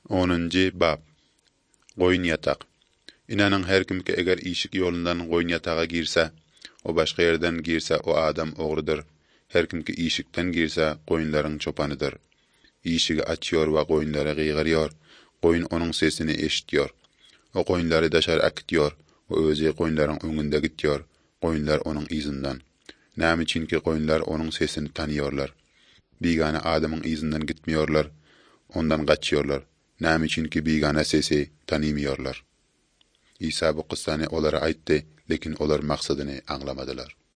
10-njy bab. Goýun ýatak. Inanyň her kimki eger işik ýolundan goýun ýataga girse, o başga ýerden girse o adam ogrydyr. Her kimki işikden girse goýunlaryň çopanydyr. İşigi açýar we goýunlara gygyrýar. Goýun onuň sesini eşitýär. O goýunlary daşar akitýär we özi goýunlaryň öňünde gitýär. Goýunlar onuň izinden. Näme üçinki goýunlar onuň sesini tanýarlar. Bigana adamyň izinden gitmeýärler, ondan gaçýarlar. Näme üçinki bigana sesi tanymýarlar. İsa bu kıssany olara aýtdy, lekin olar maksadyny aňlamadylar.